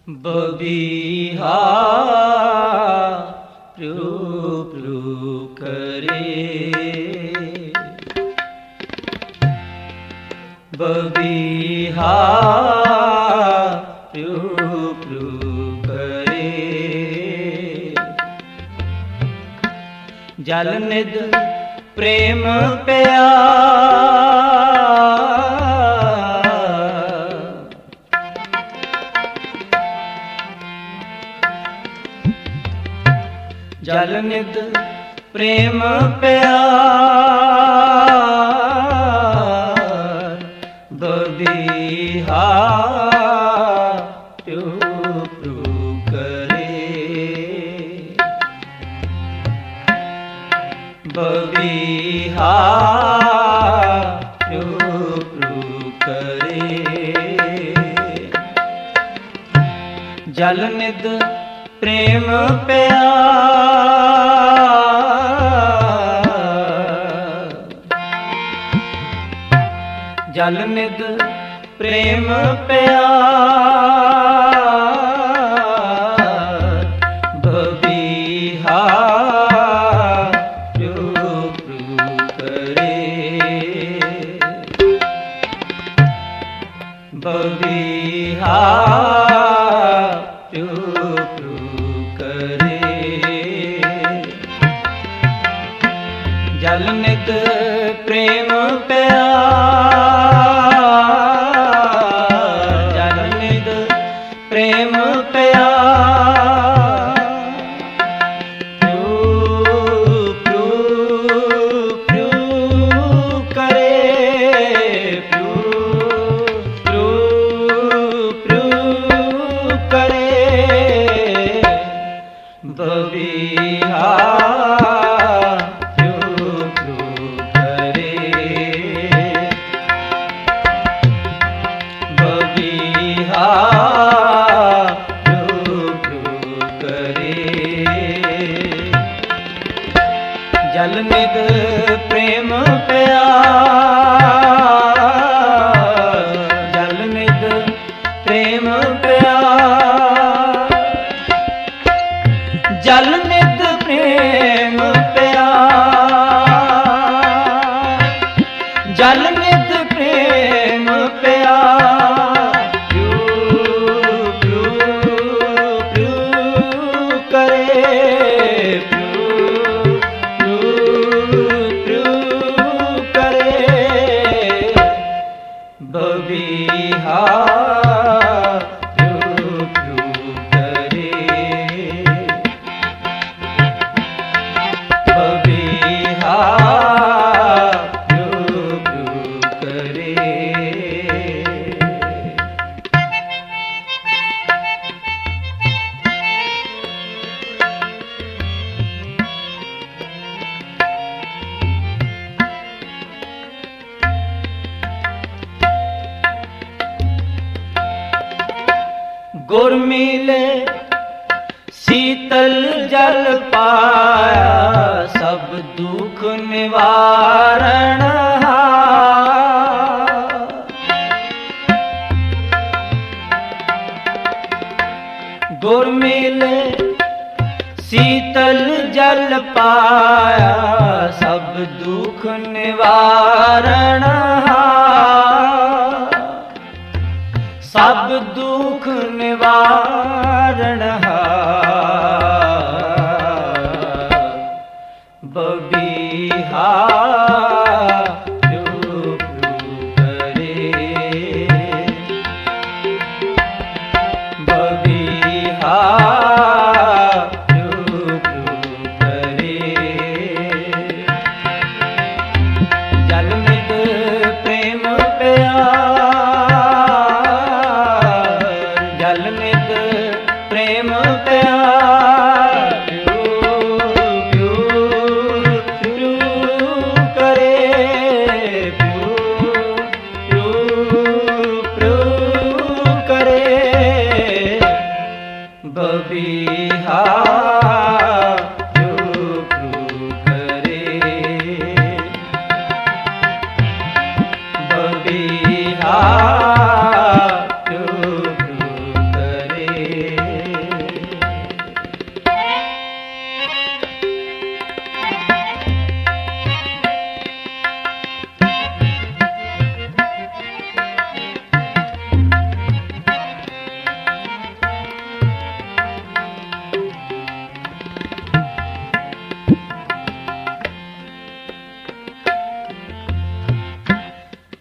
बबीहा Pru प्रू करे, बबीहा प्रू प्रू करे। जल निध प्रेम प्यार, जल निध प्रेम प्यार, बबीहा प्रू प्रू करे, बबीहा प्रू प्रू करे। जल निध प्रेम प्यार, जल निध प्रेम प्यार, बबीहा प्रू प्रू करे, बबीहा प्रू प्रू करे। जल निध प्रेम प्यार, जल निध प्रेम प्यार, प्रू प्रू प्रू करे, प्रू प्रू प्रू करे, बबीहा प्रू प्रू करे, बबीहा प्रू प्रू करे। जल निध प्रेम प्यार, जल निध प्रेम प्यार, जल निध प्रेम प्यार, जल निध प्रेम प्यार, प्रू प्रू प्रू करे, प्रू प्रू प्रू करे, बबीहा प्रू प्रू करे, बबीहा प्रू प्रू करे। गुर मिले शीतल जल पाया, सब दुख निवारण हार। गुर मिले शीतल जल पाया, सब दुख निवारण हार, सब दुख निवारण हार, बबीहा प्रू प्रू करे, बबीहा प्रू प्रू करे। जल निध प्रेम प्यार, जल निध प्रेम प्यार,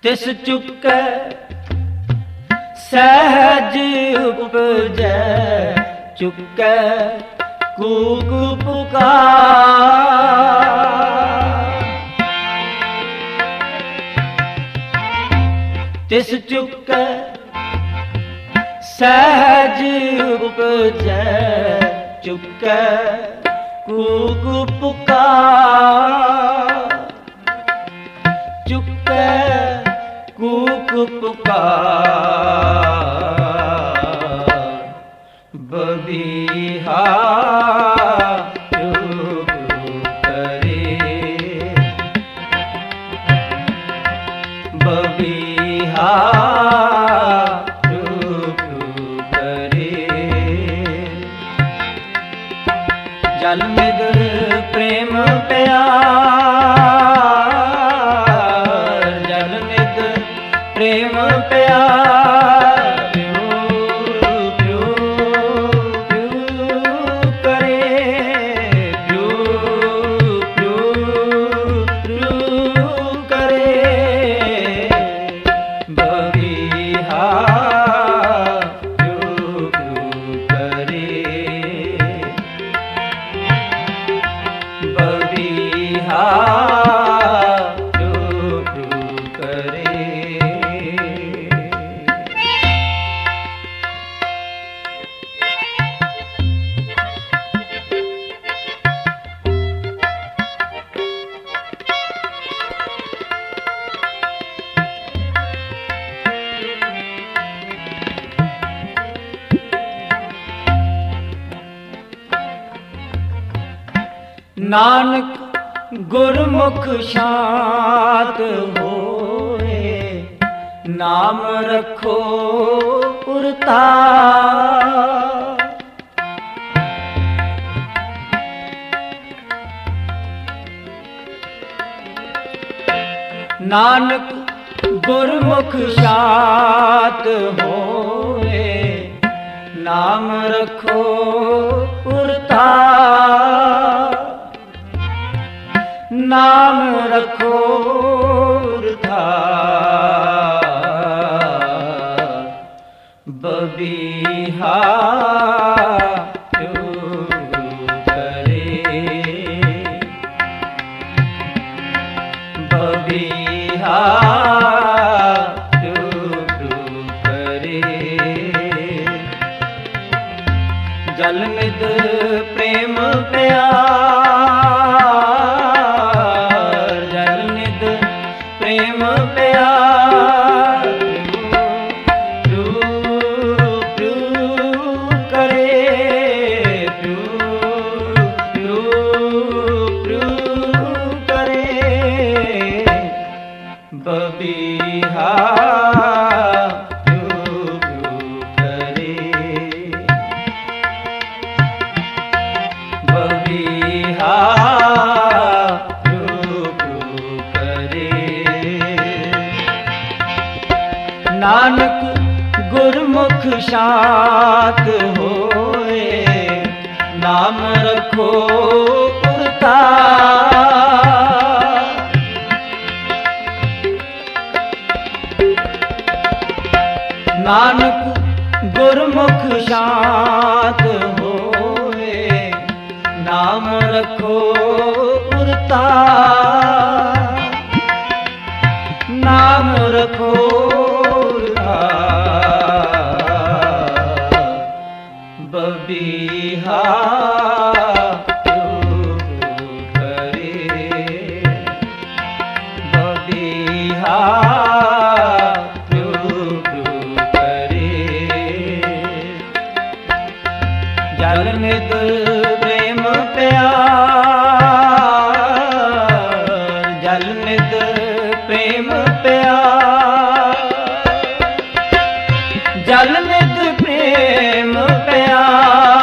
ਤਿਸ ਚੁੱਕੈ ਸਹਿਜ ਉਪਜੈ, ਚੁੱਕੈ ਕੂਕ ਪੁਕਾਰ। ਤਿਸ ਚੁੱਕੈ ਸਹਿਜ ਉਪਜੈ, ਚੁੱਕੈ ਕੂਕ ਪੁਕਾਰ। ਚੁੱਕੈ ਕੂਕ ਪੁਕਾਰ, ਬਬੀਹਾ ਚੁੱਪ ਕਰੇ। ਬਬੀਹਾ ਚੁੱਪ ਕਰੇ। ਜਲ ਮਿਦ ਪ੍ਰੇਮ ਪਿਆਰ, ਜਲ ਮਿਦ ਪ੍ਰੇਮ ਪਿਆਰ, ਪਿਉ ਪਿਉ ਪਿਉ ਕਰੇ। ਪਿਉ ਪਿਉ ਪਿਉ ਕਰੇ। ਬਬੀਹਾ ਪਿਉ ਪਿਉ ਕਰੇ। ਬਬੀਹਾ ਚੁੱਪ ਕਰੇ। ਨਾਨਕ ਗੁਰਮੁਖ ਸ਼ਾਂਤ ਹੋਏ, ਨਾਮ ਰੱਖੋ ਪੁਰਤਾਰ। ਨਾਨਕ ਗੁਰਮੁਖ ਸ਼ਾਂਤ ਹੋਏ, ਨਾਮ ਰੱਖੋ ਪੁਰਤਾਰ। ਨਾਮ ਰੱਖੋ ਪੁਰਤਾਰ। ਬਬੀਹਾ ਚੁੱਪ ਕਰੇ। ਬਬੀਹਾ ਚੁੱਪ ਕਰੇ। ਜਲ ਮਿਦ ਪ੍ਰੇਮ ਪਿਆਰ, ਜਲ ਨਿਦ ਪ੍ਰੇਮ ਪਿਆਰ। ਪਿਉ ਪਿਉ ਕਰੇ। ਪਿਉ ਪਿਉ ਪਿਉ ਕਰੇ। ਬਬੀਹਾ ਪਿਉ ਪਿਉ ਕਰੇ। ਬਬੀਹਾ ਚੁੱਪ ਕਰੇ। ਨਾਨਕ ਗੁਰਮੁਖ ਸ਼ਾਂਤ ਹੋਏ, ਨਾਮ ਰੱਖੋ ਪੁਰਤਾਰ। ਨਾਨਕ ਗੁਰਮੁਖ ਸ਼ਾਂਤ ਹੋਏ, ਨਾਮ ਰੱਖੋ ਪੁਰਤਾਰ। ਨਾਮ ਰੱਖੋ ਪੁਰਤਾਰ। ਬਬੀਹਾ ਚੁੱਪ ਕਰੇ। ਬਬੀਹਾ ਚੁੱਪ ਕਰੇ। ਜਲ ਨਿਦ ਪ੍ਰੇਮ ਪਿਆਰ, ਜਲ ਨਿਦ ਪ੍ਰੇਮ ਪਿਆਰ। ਜਲ ਨਿਦ ਪ੍ਰੇਮ ਪਿਆਰ।